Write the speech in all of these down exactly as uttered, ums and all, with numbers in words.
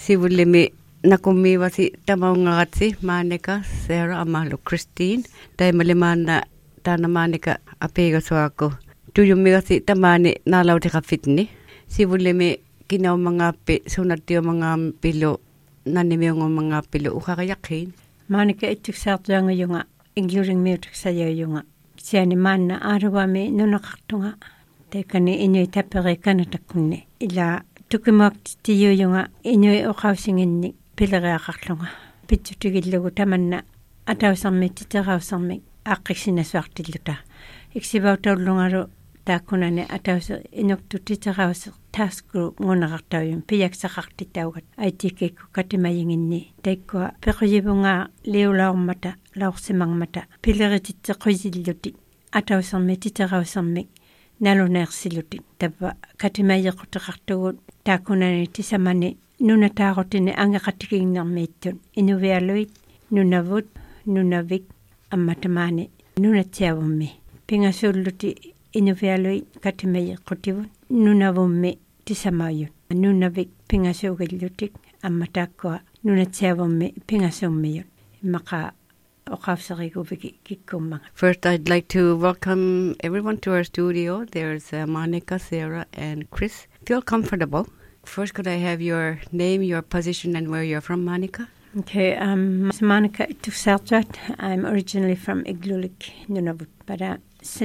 sivulimi nakumiwasi tamaungaratsi Monica, Sarah, amalo Christine. Taimalimaana tana Monica apegaswako. Tuyumigasi tamani nalautika fitni. Sivulimi kinaw mga pi sunatio mga pilo nanimiyong mga pilo ukakayakin. Monica ituksaartuanga yunga including me tuksayo yunga. Siani manna arwami nunakaktunga. Tekani inyo tapere kanatakunne. Ila tukimak tiyo yunga inyo ukawsinginni pilareaqarlunga. Pitsutigillugu tamanna atawsammi titerawsammi aqqisinasuartilluta. Iksibautaulungaru taakunane atawsa inuktu titerawsa task group ngunaqartawim piyaksaqartitaugat aitikekku katimayinginni taikkua pequyivunga liulaormata laorsimangmata pileritittequyilluti atawsammi titerawsammi naluneersiluti tappa katimayequtaqartugut taakunane tisamani nunataarutine angaqatigiinnermiittun inuvialuit nunavut nunavik ammatamani nunatsiavummi pingasulluti inuvialuit katimayequtivut nunavummi tisamayun nunavik pingasuugillutik ammatakkua nunatsiavummi pingasummiyun maqa oqavseriguviki kikkummanga. First, I'd like to welcome everyone to our studio. There's uh, Monica, Sarah, and Chris. Feel comfortable. First, could I have your name, your position, and where you're from, Monica? Okay, um, Monica Itusartuat. I'm originally from Iglulik, Nunavut, but uh,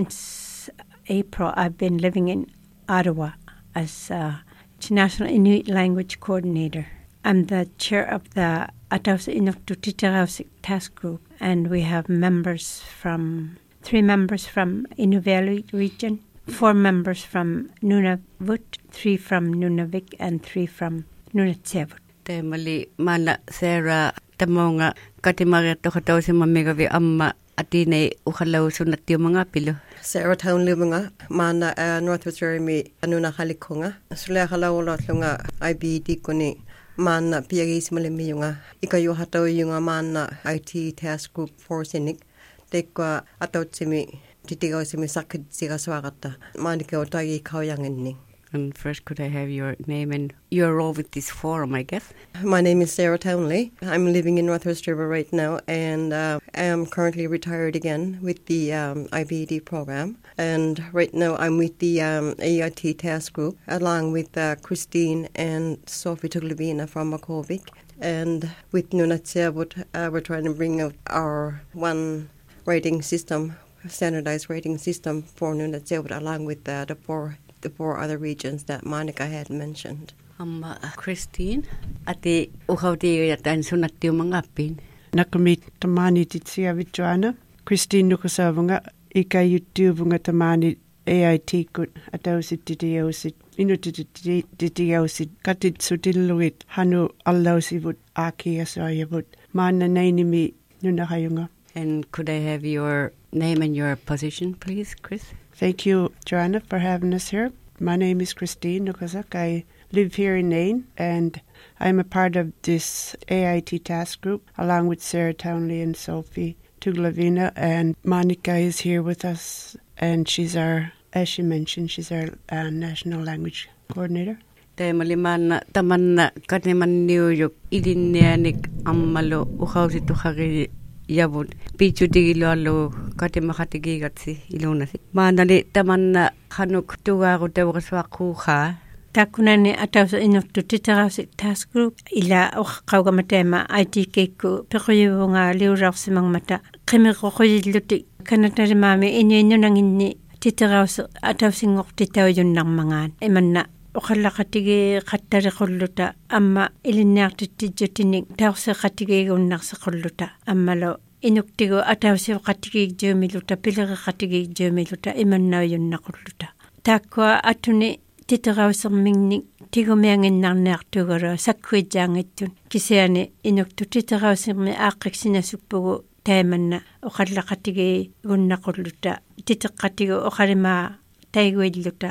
since April, I've been living in Ottawa as uh, International Inuit Language Coordinator. I'm the chair of the Atawsa Inuktutitarausik Task Group, and we have members from, three members from Inuvialuit region, four members from Nunavut, three from Nunavik, and three from Nunatsiavut. Temali mana Sarah tamonga katimaria tokatawsi mamigavi amma atine uhalau sunatio mga pilo. Sarah Town Limunga, Mana uh, Northwest Jeremy, Anuna Halikunga, Sulehalaula Lunga, I B D Kuni, Mana Piagis Malimiunga, Ikayu Hato Yunga Mana I T Task Group for Sinik, Tekwa Atotsimi, Titigosimi Sakid Sigaswagata, Monica Otagi Kaoyangi. And first, could I have your name and your role with this forum, I guess? My name is Sarah Townley. I'm living in Northwest River right now, and uh, I am currently retired again with the um, I B D program. And right now I'm with the um, A I T task group, along with uh, Christine and Sophie Tuglevina from Makovic. And with Nunatsiavut, uh, we're trying to bring out our one rating system, standardized rating system for Nunatsiavut, along with uh, the four the four other regions that Monica had mentioned. Amma um, uh, Christine, ati uhauti yatan sunatio mga pin. Nakamit tamani titsia vitwana. Christine nukasavunga ika yutuvunga tamani A I T kut atausit titiosit inutititiosit katit sutilluit hanu allausivut aki asayavut maana nainimi nunahayunga. And could I have your name and your position, please, Chris? Thank you, Joanna, for having us here. My name is Christine Nukazak. I live here in Nain, and I'm a part of this A I T task group, along with Sarah Townley and Sophie Tuglavina. And Monica is here with us, and she's our, as she mentioned, she's our uh, National Language Coordinator. Taimaliman tamanna kaniman niuyuk ilinnianik ammalo uhausituhari Yavut, Pichu Digilo, Katimakatigatsi, Ilunasi. Manali Tamanna Hanuk Tugaru Devraswakuha. Takunani Ataus Inuktutitarausik Task Group, Ila Kaugamatema, I T Keku, Peruyunga, Liurausimangmata, Kimiroylutik, Kanatarimami, Inunangini, Titaraus, Atausing of Titayun Namangan, Emana. Oqallaqatigi qattariqulluta amma ilinnaartittijotinik tauseqatigigunnarsaqulluta ammalo inuktigu atausiqatigijumiluta pileqatigijumiluta imannauyunnaqulluta taakkua atuni titerausermingnik tigumianginnarniartugara sakkuijaangittun kisiani inuktu titerausermi aaqqiksinasuppugu taimanna oqallaqatigi-gunnaqulluta titeqqatigu oqalimaa taiguilluta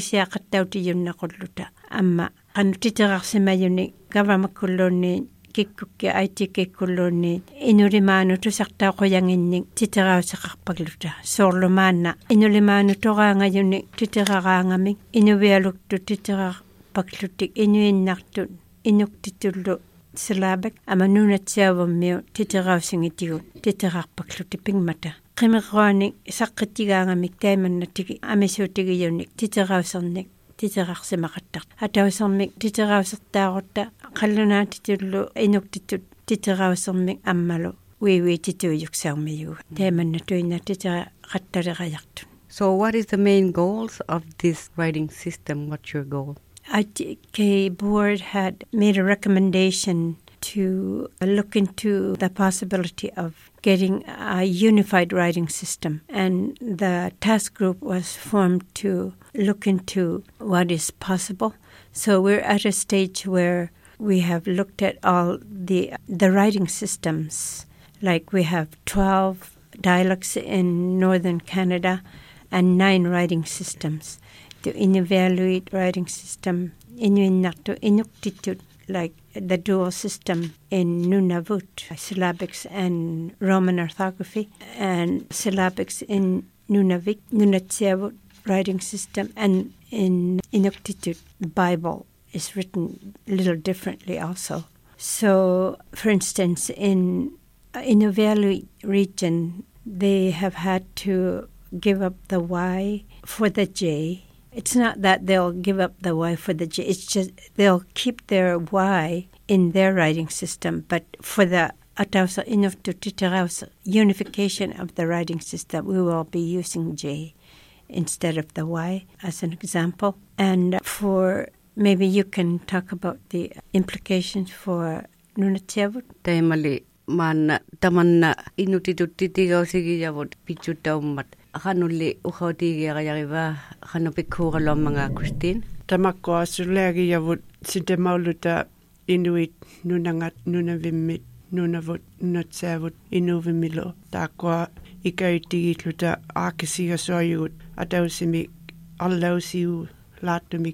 tukisiaqattautiyunnaqulluta amma qanutiterarsimayuni gavamakkulluunni kikkukki I T kikkulluunni inulimaanu tusartaaquyanginnik titerauseqarpagluta soorlumaanna inulimaanu toraangayuni titeraraangamik inuvialuktu titerarpaglutik inuinnartut inuktitullu syllabik ama nunatsiavammiu titerausingitigut titerarpaklu tipingmata qimeqruani saqqittigaangamik taimannatigi amisuutigiyunnik titerausernik titerarsimaqattaq atausermik titerausertaarutta qallunaatitullu inuktitut titerausermik ammalu wiwi tituuyuksaummiyu taimannatuinna titeraqattaleriartun. So what is the main goals of this writing system? What's your goal? I T K board had made a recommendation to look into the possibility of getting a unified writing system, and the task group was formed to look into what is possible. So we're at a stage where we have looked at all the the writing systems. Like we have twelve dialects in northern Canada and nine writing systems. To evaluate writing system inuinnartu inuktitut, like the dual system in Nunavut, syllabics and Roman orthography, and syllabics in Nunavik, Nunatsiavut writing system, and in Inuktitut, the Bible is written a little differently also. So, for instance, in Inuvialu region, they have had to give up the Y for the J. It's not that they'll give up the Y for the J. It's just they'll keep their Y in their writing system, but for the Atausa Inuktitut unification of the writing system, we will be using J instead of the Y as an example. And for maybe you can talk about the implications for Nunatsiavut. Taimali man tamanna Inuktitut titigausigiyavut pichutaummat. Hanuli uhautigiariva hanupikkuuralo mga Christine. Tamakko sulleagiyavut sitemauluta Inuit nunangat nunavimmit nunavut nunatsiavut inuvimilo taakkoa ikaitigitluta aakisigasoayugut atausimi allausiu laattumik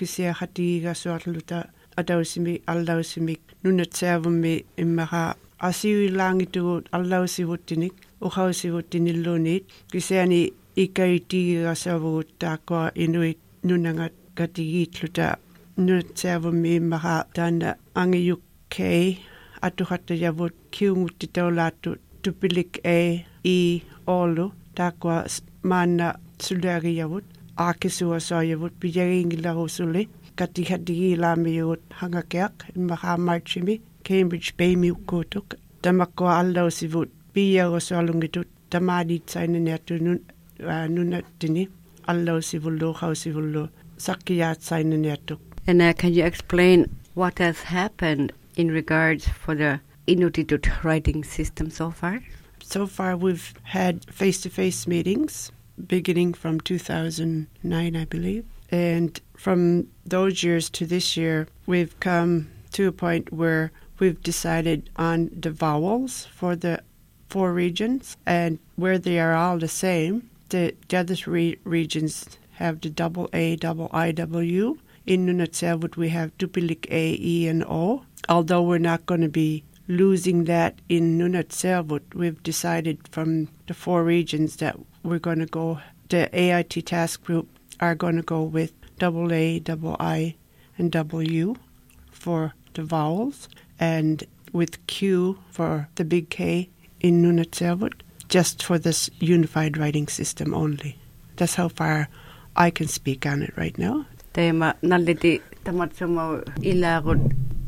tukisiaqatigigasoarluta atausimi allausimik nunatsiavummi immaqa asiuilaangitugut allausivuttinik uhausivuttinilluunit kisiani ikaitigigasuavugut taakkoa Inuit nunangat katigiitluta nunatsiavummi immaqa taana angiyuk K atuhattajavut kiunguttitaulaattu tupilik A I Oulu taakkoa maanna suluagiyavut aakisuasoayavut pijagiingilarusuli katihatigiilaamiyugut hangakeaq immaqa marchimi Cambridge Bay miukkuutuk tamakkoa allausivut piiagosoalungitut tamaaditsainaniattu nunattini allausivullu hausivullu sakkiyaatsainaniattuk. And uh, can you explain what has happened in regards for the Inuktitut writing system so far? So far we've had face-to-face meetings beginning from two thousand nine, I believe. And from those years to this year, we've come to a point where we've decided on the vowels for the four regions, and where they are all the same, the, the other three regions have the double A, double I, double U. In Nunatsiavut, we have Tupilik A, E, and O. Although we're not going to be losing that in Nunatsiavut, we've decided from the four regions that we're going to go, the A I T task group are going to go with double A, double I, and double U for the vowels, and with Q for the big K in Nunatsiavut, just for this unified writing system only. That's how far I can speak on it right now. Teema nalliti tamatsumo ilaagut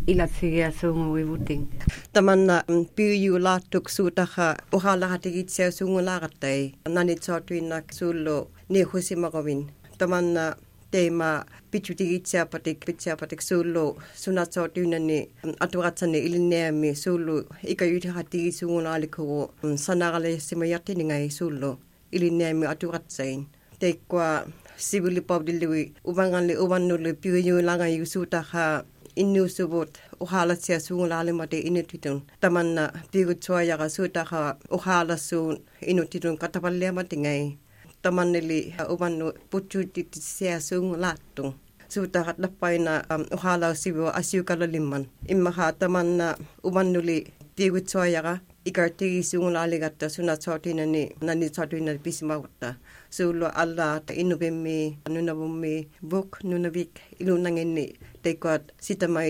ilatsigiasuunguivuting. Tamanna piyu laattuk suutaha uhalahatigitsiasuungulaarattai nanitsotuinnak sullu nihusimaqovin. Tamanna teema pichutigitsiapatik pitsiapatik sullu sunatsotuinani aturatsani ilinneami sullu ikayutihatigisuungulaalikugu sanaralesimayartiningai sullu ilinneami aturatsain. Teikwa sibuli pabdilui ubanganli ubannuli piyu langa yusutaha innusubut uhalatsia suungulaalimate inutitun tamanna pigutsuayaga suutaha uhalasun inutitun katapalliamatingai tamannili ubannu putsuutitsia suungulaattung suutaha tappaina uhalausivu asiukalalimman immaha tamanna ubannuli pigutsuayaga ikartigi suungulaaligatta sunatsortinani nanitsortinani pisimagutta sullu alla inuvimmi nunavummi vuk nunavik ilunanginni teikot sitamait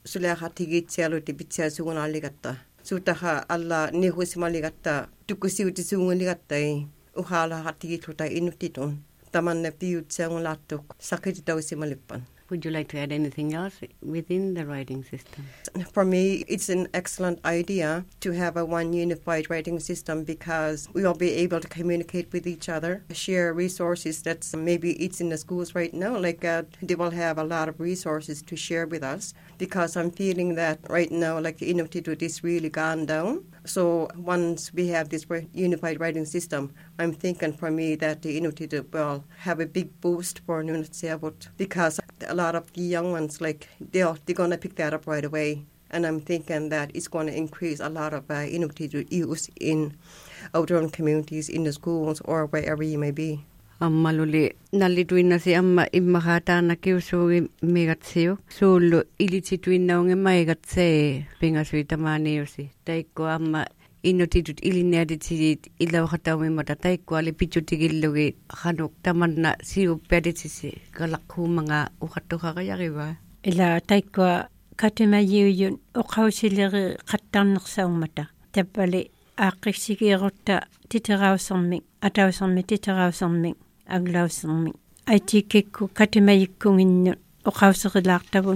sulaaqatigiitsialuti pitsiasugunaalligatta suutaqa alla nihusimaligatta tukusiutisuungaligattai uhaalaaqatigiitluta innutitun tamanna piutsiangulaattuk sakititausimalippan. Would you like to add anything else within the writing system? For me, it's an excellent idea to have a one unified writing system because we will be able to communicate with each other, share resources that's maybe it's in the schools right now, like uh, they will have a lot of resources to share with us because I'm feeling that right now, like the Inuktitut is really gone down. So once we have this unified writing system, I'm thinking for me that the Inuktitut will have a big boost for Nunatsiavut because a lot of the young ones, like they're, they're going to pick that up right away. And I'm thinking that it's going to increase a lot of uh, Inuktitut use in outdoor communities, in the schools, or wherever you may be. Amma luli nallituinna si amma immahataana kiusuugi migatsiu suullu ilitsituinnaunge maigatse pingasuitamaaniusi taikko amma innutitut ilineaditsit ilawhataumimata taikko ali pitsutigillugi hanuk tamanna siuppiaditsisi kalaqhuumanga uqattuqaqayariva ila taikko katimayuyun uqausileri qattarnersaumata tappali aaqqisigiirutta titerausermik atausermi titerausermik aglausermik aitikikku katimayikkunginnu uqauserilaartavun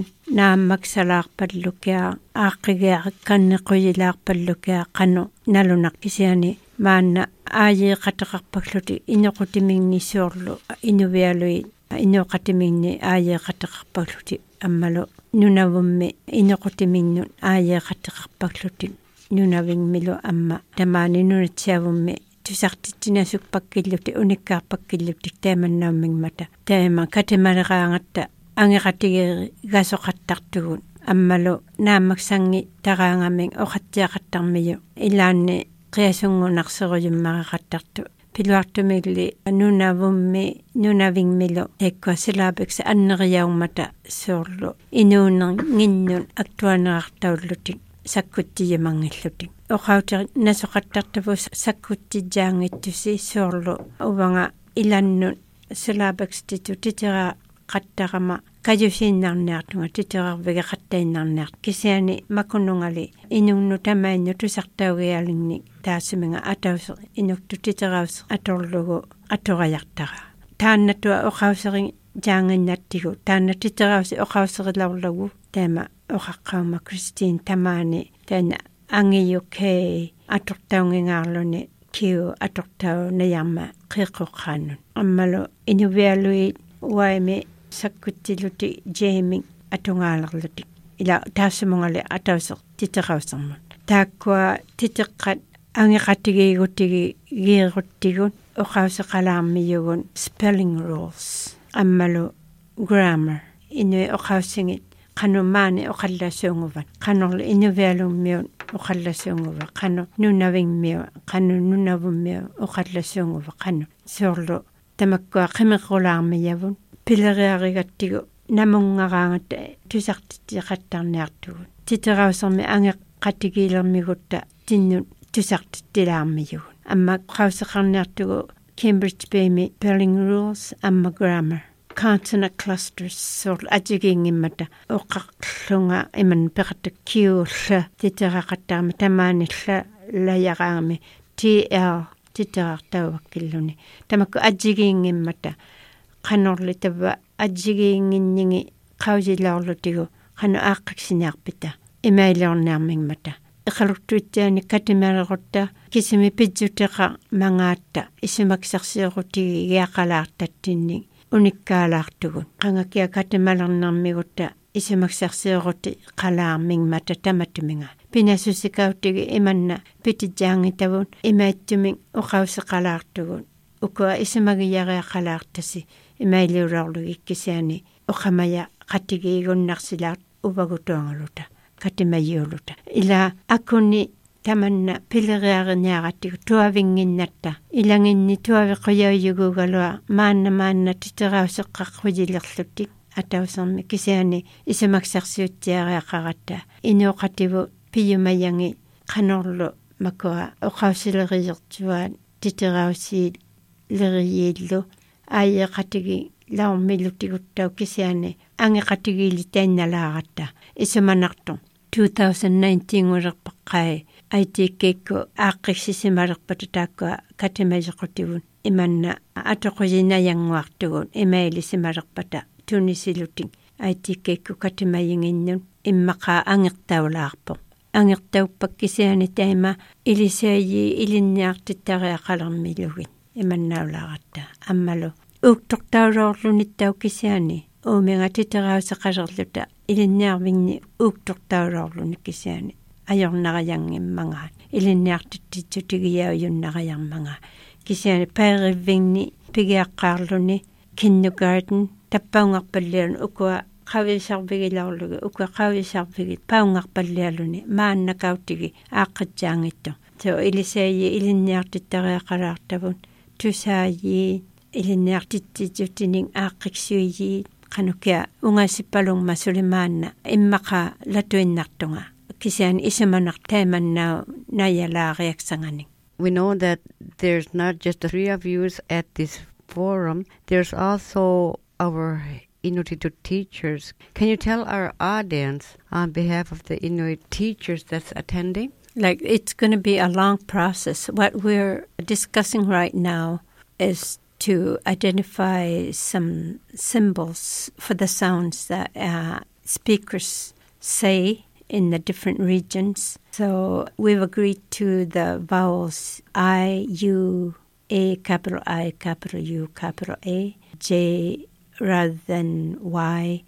naammaksalaarpallukia aaqqigiaq kannequyilaarpallukia qanu nalunaqkisiani maanna aajeeqataqarpakluti inoqutimignissuorlu inuvialui inoqatimigni aajeeqataqarpakluti ammalu nunavummi inoqutimignun aajeeqataqarpakluti nunavingmilu amma tamaani nunatsiavummi tusartitsinasukpakkilluti unikkaarpakkilluti taamannaumingmata taama katimaleraangatta angeqatigeri gasoqattartugun ammalu naammaksangi taraangaming oqattiaqattarmiyu ilaanni qiasungunarseruyummaqaqattartu piluartumilli nunavummi nunavingmilu ekkua silaabeksi anneriaummata suorlu inuunerginnun aktuanerartaulluti sakkuttiyamangilluti oqauter nasoqattartavus sakkuttijaangittusi suorlu uvanga ilannun silaabeksitu titera qattaqama kajusinnarniartunga titerarviga qattainnarniart kisiani makunungali inunnu tamainnu tusartaugialinni taasiminga atauser inuktu titeraus atorlugu atorajartara taannatua oqauserin jaanginnattigu taanna titerausi oqauserilaurlagu taama oqaqqauma Christine tamaani taana angiyukei atortaungingaarluni kiu atortau nayamma qiiqoqqaannun ammalu inuvialui waimi sakkuttiluti Jamie atungaalerluti ila taasimungali atauser titerausermun taakkua titeqqat angeqattigiigutigi giiruttigun oqauseqalaarmiyugun spelling rules ammalu grammar inui oqaussingit qanumaani oqallasuunguvat qanorlu inuvialummiun oqallasuunguva qanu nunavingmiu qanu nunavummiu oqallasuunguva qanu suorlu tamakkua qimequlaarmiyavun pileriarigattigu namungaraangata tusartittiqattarniartugun titerausermi angeqattigiilermigutta tinnun tusartittilaarmiyugun amma qauseqarniartugu Cambridge Bay Spelling Rules amma grammar consonant clusters sur ajigingimmata oqaqlunga iman peqatakkiulla titeraqattaarmi tamaanilla layaqaami T L titerartauakkilluni tamakku ajigingimmata qanorli tava ajigiinginningi qausilaorlutigu qanu aaqqaksiniarpita imailiorniarmingmata iqalurtuittiani katimalerutta kisimi pidsuteqa mangaatta isimaksarsiorutigi giaqalaartattinni unikkaalaartugun qangakia katimalernermigutta isimaksarsiorути qalaarmingmata tamatuminga pinasusikauttigi imanna pitijjaangitavun imaittuming uqauseqalaartugun ukua isimagiyareaqalaartasi imailiurarlugikkisiani uqamaya qattigiigunnarsilaart uvagutuangaluta katimayuuluta ila akunni tamanna pileriariniaqattigu tuavinginnatta ilanginni tuaviquyayugugalua maanna maanna titerauseqqaqqujilerluttik atausermi kisiani isimaksarsiuttiareaqaratta inuoqativu piyumayangi qanorlu makua uqausileriyertuaan titerausi leriyiillu aayeqatigi laum milutiguttau kisiani angeqatigili taannalaaqatta isumanartu twenty nineteen ngurerpaqqai aitikkeikku aaqqissisimalerpata taakka katimajequtigun imanna atoqujinayanguartugun imailisimalerpata tunisiluting aitikkeikku katimayinginnun immaqa angertaulaarpo angertauppakkisiani taima ilisaayi ilinniartittariaqalermilugin imannaulaaqatta ammalu uuktortaulorlunittaukisiani uumingatiterausaqalerluta ilinniarvingni uuktortaulorlunikisiani ajornarayanngimmangaat ilinniartittitsutigiyauyunnarayanmangaa kisiani pairivvingni pigiaqqaarluni kindergarten tappaungarpallialun ukua qavisarvigilaarlugu ukua qavisarvigit paungarpallialuni maannakautigi aaqqitsaangittu so ilisaayi ilinniartittariaqalaartavun tusaayi ilinniartittitsutining aaqqiksuiyi qanukia ungasipalungma sulimaanna immaqa latuinnartunga kisiani isimanartaimannau nayalaariaksangani. We know that there's not just the three of you at this forum, there's also our Inuit teachers. Can you tell our audience on behalf of the Inuit teachers that's attending? Like, it's going to be a long process. What we're discussing right now is to identify some symbols for the sounds that uh, speakers say in the different regions. So we've agreed to the vowels I, U, A, capital I, capital U, capital A, J rather than Y,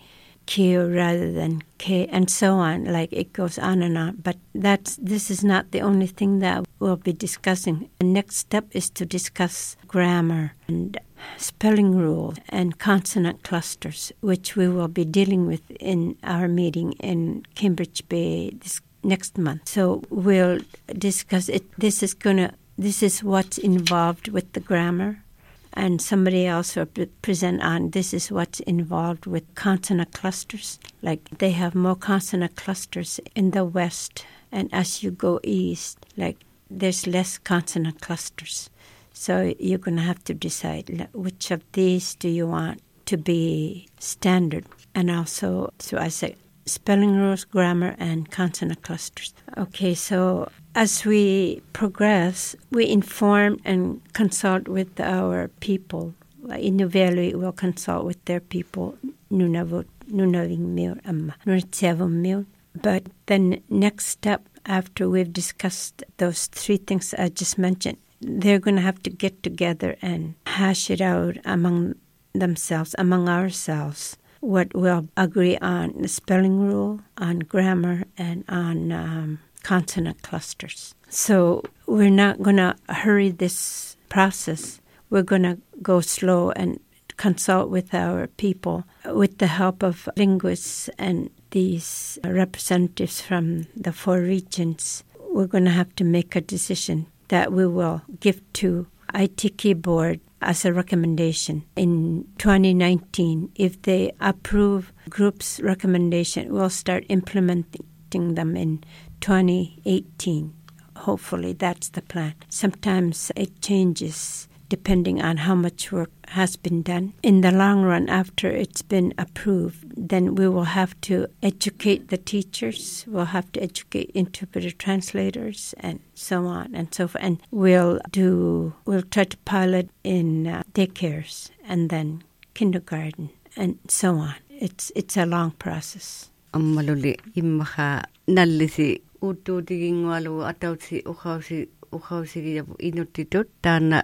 Q rather than K, and so on. Like, it goes on and on. But that's this is not the only thing that we'll be discussing. The next step is to discuss grammar and spelling rules and consonant clusters, which we will be dealing with in our meeting in Cambridge Bay this next month. So we'll discuss it. This is gonna. This is what's involved with the grammar. And somebody else will present on this is what's involved with consonant clusters. Like, they have more consonant clusters in the west, and as you go east, like, there's less consonant clusters. So you're going to have to decide which of these do you want to be standard. And also, so I say spelling rules, grammar, and consonant clusters. Okay, so as we progress, we inform and consult with our people. Inuvelu will consult with their people. Nunavut, Nunavingmiut, Amma, Nunavingmiut. But then next step, after we've discussed those three things I just mentioned, they're going to have to get together and hash it out among themselves, among ourselves, what we'll agree on the spelling rule, on grammar, and on um, consonant clusters. So we're not going to hurry this process. We're going to go slow and consult with our people with the help of linguists and these representatives from the four regions. We're going to have to make a decision that we will give to I T K board as a recommendation in twenty nineteen. If they approve group's recommendation, we'll start implementing them in twenty eighteen. Hopefully, that's the plan. Sometimes it changes depending on how much work has been done. In the long run, after it's been approved, then we will have to educate the teachers, we'll have to educate interpreter translators, and so on and so forth. And we'll do, we'll try to pilot in uh, daycares and then kindergarten and so on. It's it's a long process. Ammaluli immaha nallisi ututigingwalu atausi ukhausi ukhausi inutitut tana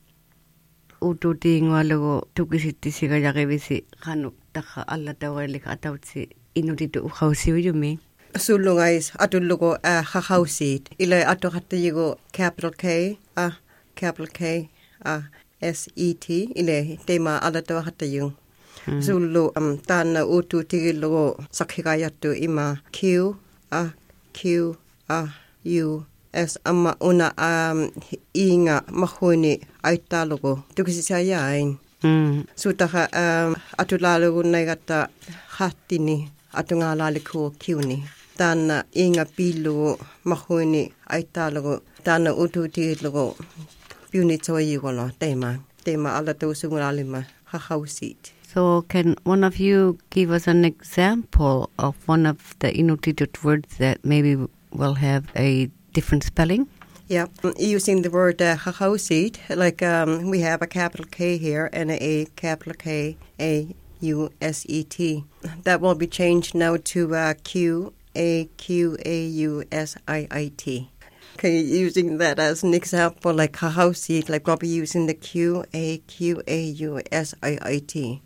ututigingwalu tukisittisigajarivisi qanuk takha alla tawalik atausi inutitu ukhausi uyumi sulungais atullugo a khausit ila atoqattayigo capital K a capital K a S E T ile tema alla tawaqattayu Zulu um tana utu tigilo sakhigayatu ima Q a Q a U S amma una um inga mahuni aitalogo tukisisayain mm sutaha um atulalogo naigata hattini atungalaliku kiuni tana inga pilu mahuni aitalogo tana utu tigilo piuni toyigono tema tema ala to sungalima khausit So can one of you give us an example of one of the Inuktitut words that maybe will have a different spelling? Yeah, using the word uh, Hahausit, like um, we have a capital K here and a, a capital K, A U S E T. That will be changed now to uh, Q A Q A U S I I T. Okay, using that as an example, like Hahausit, like I'll be using the Q A Q A U S I I T.